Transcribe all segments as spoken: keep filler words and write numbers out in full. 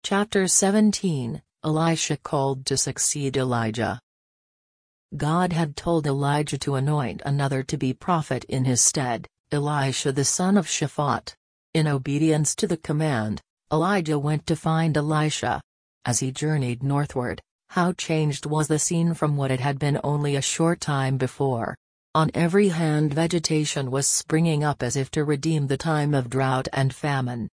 Chapter seventeen, Elisha called to succeed Elijah. God had told Elijah to anoint another to be prophet in his stead, Elisha the son of Shaphat. In obedience to the command, Elijah went to find Elisha. As he journeyed northward, how changed was the scene from what it had been only a short time before. On every hand vegetation was springing up as if to redeem the time of drought and famine.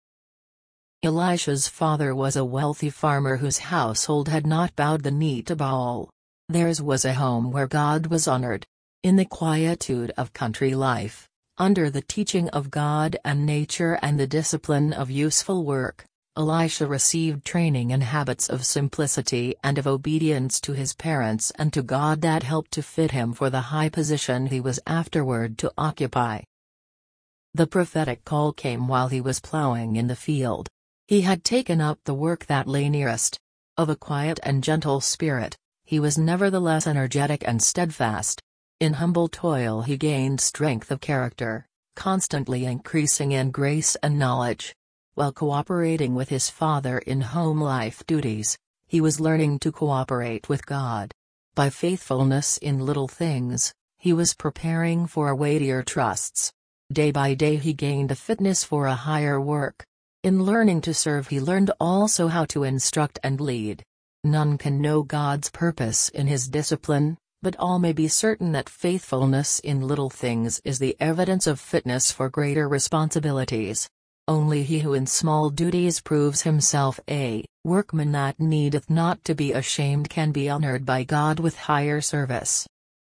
Elisha's father was a wealthy farmer whose household had not bowed the knee to Baal. Theirs was a home where God was honored. In the quietude of country life, under the teaching of God and nature and the discipline of useful work, Elisha received training in habits of simplicity and of obedience to his parents and to God that helped to fit him for the high position he was afterward to occupy. The prophetic call came while he was plowing in the field. He had taken up the work that lay nearest. Of a quiet and gentle spirit, he was nevertheless energetic and steadfast. In humble toil he gained strength of character, constantly increasing in grace and knowledge. While cooperating with his father in home life duties, he was learning to cooperate with God. By faithfulness in little things, he was preparing for weightier trusts. Day by day he gained a fitness for a higher work. In learning to serve he learned also how to instruct and lead. None can know God's purpose in his discipline, but all may be certain that faithfulness in little things is the evidence of fitness for greater responsibilities. Only he who in small duties proves himself a workman that needeth not to be ashamed can be honored by God with higher service.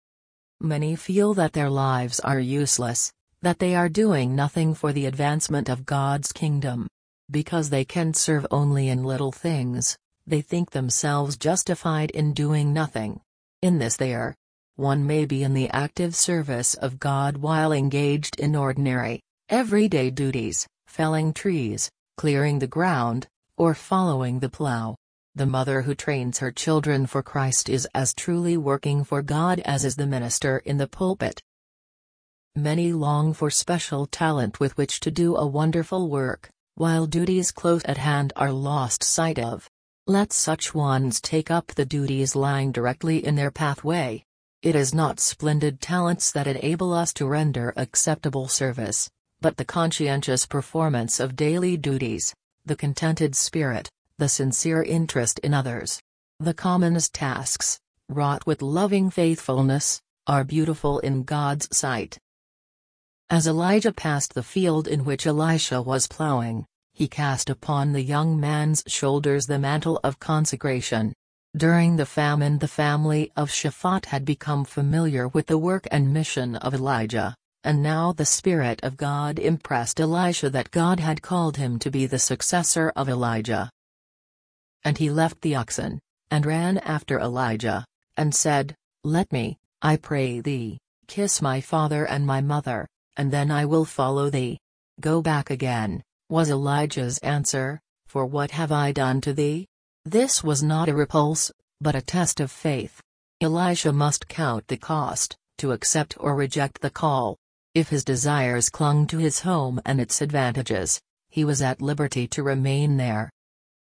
Many feel that their lives are useless, that they are doing nothing for the advancement of God's kingdom. Because they can serve only in little things, they think themselves justified in doing nothing. In this they are. One may be in the active service of God while engaged in ordinary, everyday duties, felling trees, clearing the ground, or following the plow. The mother who trains her children for Christ is as truly working for God as is the minister in the pulpit. Many long for special talent with which to do a wonderful work, while duties close at hand are lost sight of. Let such ones take up the duties lying directly in their pathway. It is not splendid talents that enable us to render acceptable service, but the conscientious performance of daily duties, the contented spirit, the sincere interest in others. The commonest tasks, wrought with loving faithfulness, are beautiful in God's sight. As Elijah passed the field in which Elisha was plowing, he cast upon the young man's shoulders the mantle of consecration. During the famine the family of Shaphat had become familiar with the work and mission of Elijah, and now the Spirit of God impressed Elisha that God had called him to be the successor of Elijah. And he left the oxen, and ran after Elijah, and said, "Let me, I pray thee, kiss my father and my mother, and then I will follow thee." "Go back again," was Elijah's answer, "for what have I done to thee?" This was not a repulse, but a test of faith. Elisha must count the cost, to accept or reject the call. If his desires clung to his home and its advantages, he was at liberty to remain there.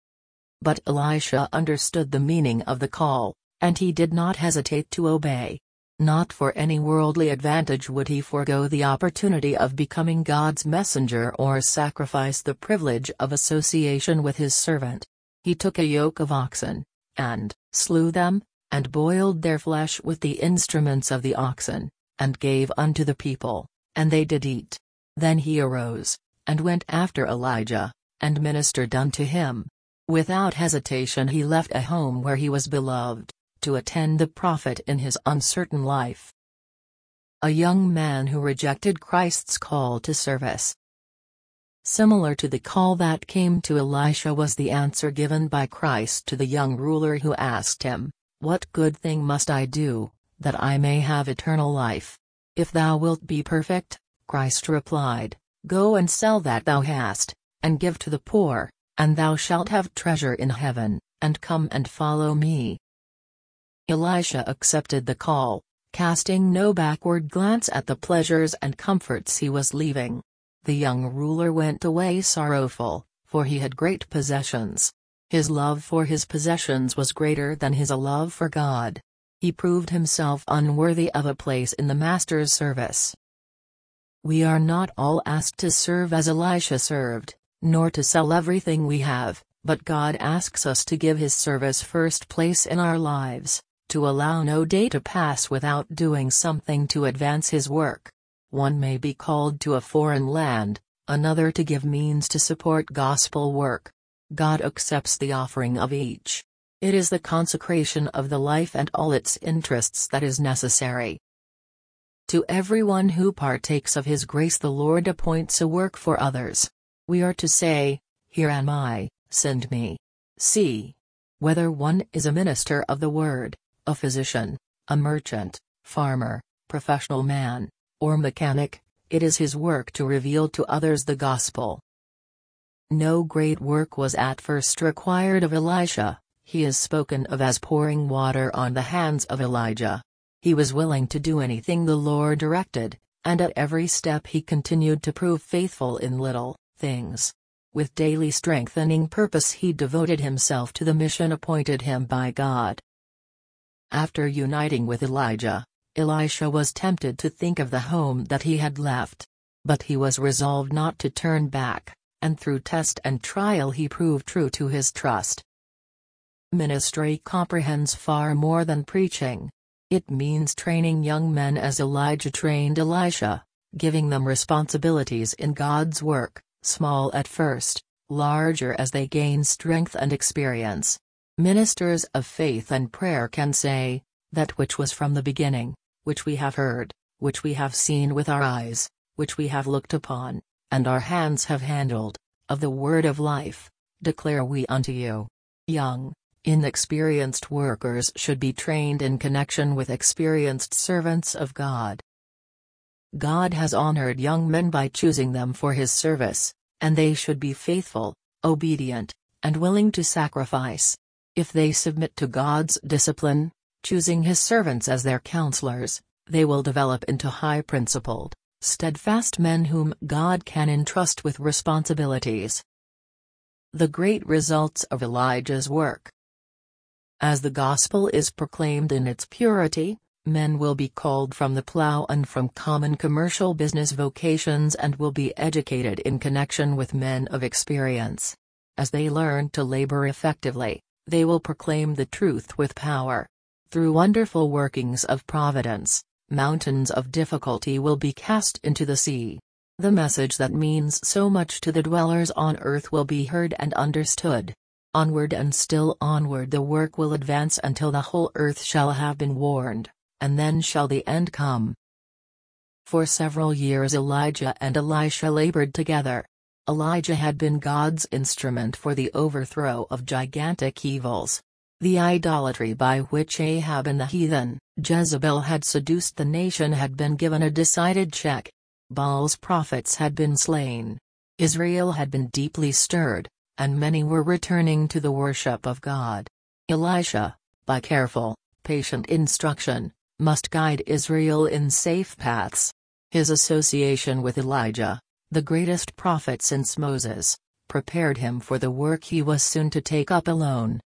But Elisha understood the meaning of the call, and he did not hesitate to obey. Not for any worldly advantage would he forego the opportunity of becoming God's messenger or sacrifice the privilege of association with his servant. He took a yoke of oxen, and slew them, and boiled their flesh with the instruments of the oxen, and gave unto the people, and they did eat. Then he arose, and went after Elijah, and ministered unto him. Without hesitation he left a home where he was beloved, to attend the prophet in his uncertain life. A young man who rejected Christ's call to service. Similar to the call that came to Elisha was the answer given by Christ to the young ruler who asked him, "What good thing must I do, that I may have eternal life?" "If thou wilt be perfect," Christ replied, "go and sell that thou hast, and give to the poor, and thou shalt have treasure in heaven, and come and follow me." Elisha accepted the call, casting no backward glance at the pleasures and comforts he was leaving. The young ruler went away sorrowful, for he had great possessions. His love for his possessions was greater than his love for God. He proved himself unworthy of a place in the Master's service. We are not all asked to serve as Elisha served, nor to sell everything we have, but God asks us to give His service first place in our lives, to allow no day to pass without doing something to advance His work. One may be called to a foreign land, another to give means to support gospel work. God accepts the offering of each. It is the consecration of the life and all its interests that is necessary. To everyone who partakes of His grace the Lord appoints a work for others. We are to say, "Here am I, send me." See. Whether one is a minister of the word, a physician, a merchant, farmer, professional man, or mechanic, it is his work to reveal to others the gospel. No great work was at first required of Elisha. He is spoken of as pouring water on the hands of Elijah. He was willing to do anything the Lord directed, and at every step he continued to prove faithful in little things. With daily strengthening purpose he devoted himself to the mission appointed him by God. After uniting with Elijah, Elisha was tempted to think of the home that he had left. But he was resolved not to turn back, and through test and trial he proved true to his trust. Ministry comprehends far more than preaching. It means training young men as Elijah trained Elisha, giving them responsibilities in God's work, small at first, larger as they gain strength and experience. Ministers of faith and prayer can say, "That which was from the beginning, which we have heard, which we have seen with our eyes, which we have looked upon, and our hands have handled, of the word of life, declare we unto you." Young, inexperienced workers should be trained in connection with experienced servants of God. God has honored young men by choosing them for His service, and they should be faithful, obedient, and willing to sacrifice. If they submit to God's discipline, choosing His servants as their counselors, they will develop into high-principled, steadfast men whom God can entrust with responsibilities. The great results of Elijah's work. As the gospel is proclaimed in its purity, men will be called from the plow and from common commercial business vocations and will be educated in connection with men of experience. As they learn to labor effectively, they will proclaim the truth with power. Through wonderful workings of providence, mountains of difficulty will be cast into the sea. The message that means so much to the dwellers on earth will be heard and understood. Onward and still onward the work will advance until the whole earth shall have been warned, and then shall the end come. For several years Elijah and Elisha labored together. Elijah had been God's instrument for the overthrow of gigantic evils. The idolatry by which Ahab and the heathen, Jezebel had seduced the nation had been given a decided check. Baal's prophets had been slain. Israel had been deeply stirred, and many were returning to the worship of God. Elisha, by careful, patient instruction, must guide Israel in safe paths. His association with Elijah, the greatest prophet since Moses, prepared him for the work he was soon to take up alone.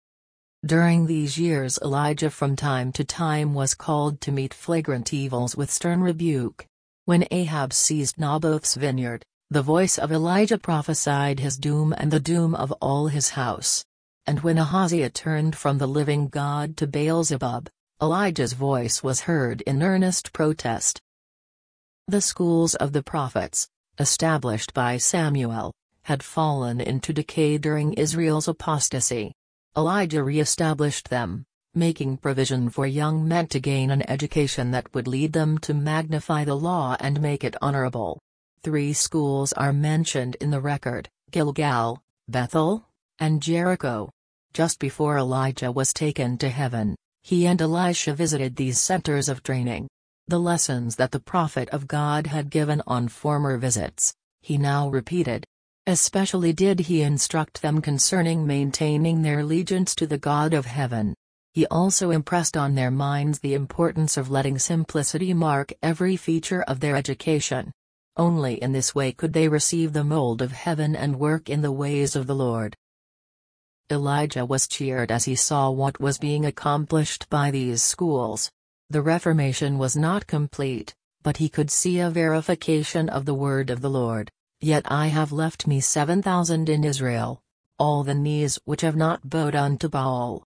During these years Elijah from time to time was called to meet flagrant evils with stern rebuke. When Ahab seized Naboth's vineyard, the voice of Elijah prophesied his doom and the doom of all his house. And when Ahaziah turned from the living God to Baal-zebub, Elijah's voice was heard in earnest protest. The schools of the prophets, established by Samuel, had fallen into decay during Israel's apostasy. Elijah re-established them, making provision for young men to gain an education that would lead them to magnify the law and make it honorable. Three schools are mentioned in the record: Gilgal, Bethel, and Jericho. Just before Elijah was taken to heaven, he and Elisha visited these centers of training. The lessons that the prophet of God had given on former visits, he now repeated. Especially did he instruct them concerning maintaining their allegiance to the God of heaven. He also impressed on their minds the importance of letting simplicity mark every feature of their education. Only in this way could they receive the mold of heaven and work in the ways of the Lord. Elijah was cheered as he saw what was being accomplished by these schools. The Reformation was not complete, but he could see a verification of the word of the Lord. Yet I have left me seven thousand in Israel, all the knees which have not bowed unto Baal.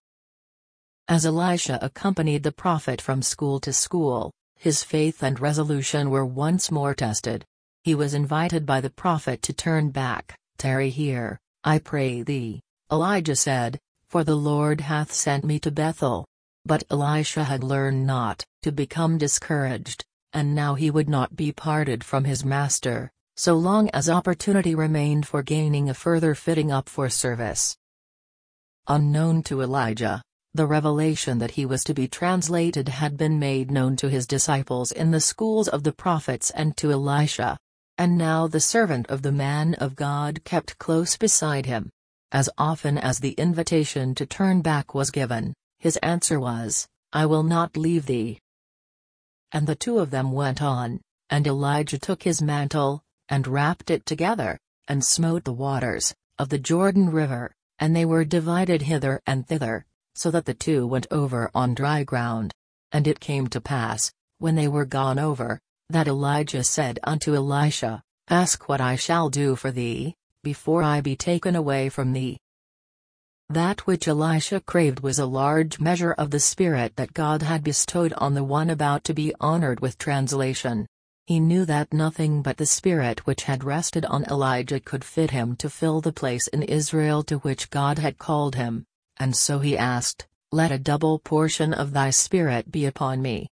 As Elisha accompanied the prophet from school to school, his faith and resolution were once more tested. He was invited by the prophet to turn back. "Tarry here, I pray thee," Elijah said, "for the Lord hath sent me to Bethel." But Elisha had learned not to become discouraged, and now he would not be parted from his master, so long as opportunity remained for gaining a further fitting up for service. Unknown to Elijah, the revelation that he was to be translated had been made known to his disciples in the schools of the prophets and to Elisha. And now the servant of the man of God kept close beside him. As often as the invitation to turn back was given, his answer was, "I will not leave thee." And the two of them went on, and Elijah took his mantle, and wrapped it together, and smote the waters of the Jordan River, and they were divided hither and thither, so that the two went over on dry ground. And it came to pass, when they were gone over, that Elijah said unto Elisha, "Ask what I shall do for thee, before I be taken away from thee." That which Elisha craved was a large measure of the Spirit that God had bestowed on the one about to be honored with translation. He knew that nothing but the Spirit which had rested on Elijah could fit him to fill the place in Israel to which God had called him, and so he asked, "Let a double portion of thy Spirit be upon me."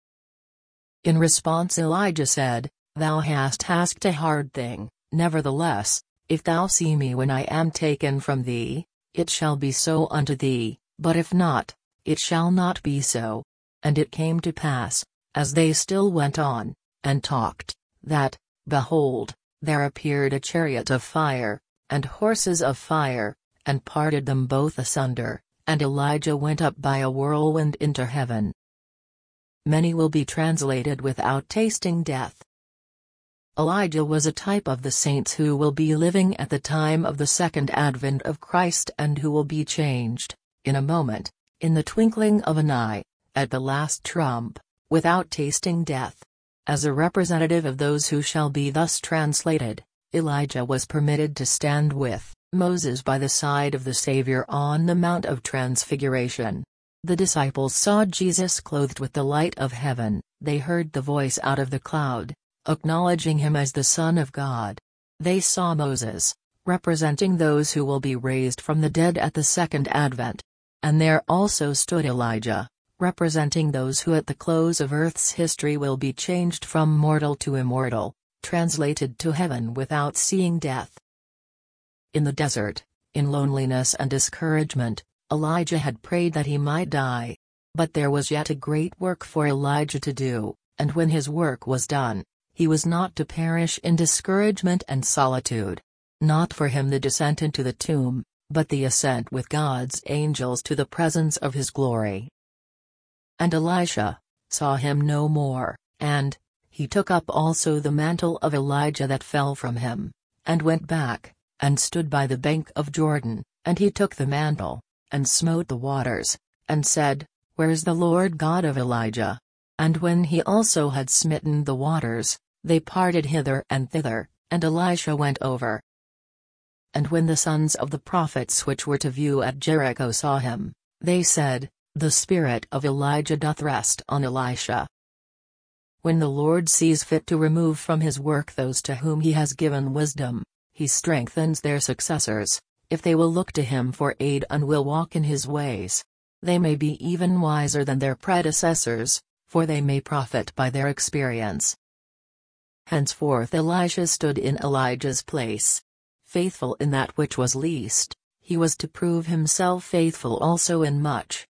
In response Elijah said, "Thou hast asked a hard thing, nevertheless, if thou see me when I am taken from thee, it shall be so unto thee, but if not, it shall not be so." And it came to pass, as they still went on, and talked, that, behold, there appeared a chariot of fire, and horses of fire, and parted them both asunder, and Elijah went up by a whirlwind into heaven. Many will be translated without tasting death. Elijah was a type of the saints who will be living at the time of the second advent of Christ and who will be changed, in a moment, in the twinkling of an eye, at the last trump, without tasting death. As a representative of those who shall be thus translated, Elijah was permitted to stand with Moses by the side of the Savior on the Mount of Transfiguration. The disciples saw Jesus clothed with the light of heaven, they heard the voice out of the cloud, acknowledging him as the Son of God. They saw Moses, representing those who will be raised from the dead at the second advent. And there also stood Elijah, representing those who at the close of earth's history will be changed from mortal to immortal, translated to heaven without seeing death. In the desert, in loneliness and discouragement, Elijah had prayed that he might die. But there was yet a great work for Elijah to do, and when his work was done, he was not to perish in discouragement and solitude. Not for him the descent into the tomb, but the ascent with God's angels to the presence of his glory. And Elisha saw him no more, and he took up also the mantle of Elijah that fell from him, and went back, and stood by the bank of Jordan, and he took the mantle, and smote the waters, and said, Where is the Lord God of Elijah? And when he also had smitten the waters, they parted hither and thither, and Elisha went over. And when the sons of the prophets which were to view at Jericho saw him, they said, The spirit of Elijah doth rest on Elisha. When the Lord sees fit to remove from his work those to whom he has given wisdom, he strengthens their successors, if they will look to him for aid and will walk in his ways. They may be even wiser than their predecessors, for they may profit by their experience. Henceforth Elisha stood in Elijah's place. Faithful in that which was least, he was to prove himself faithful also in much.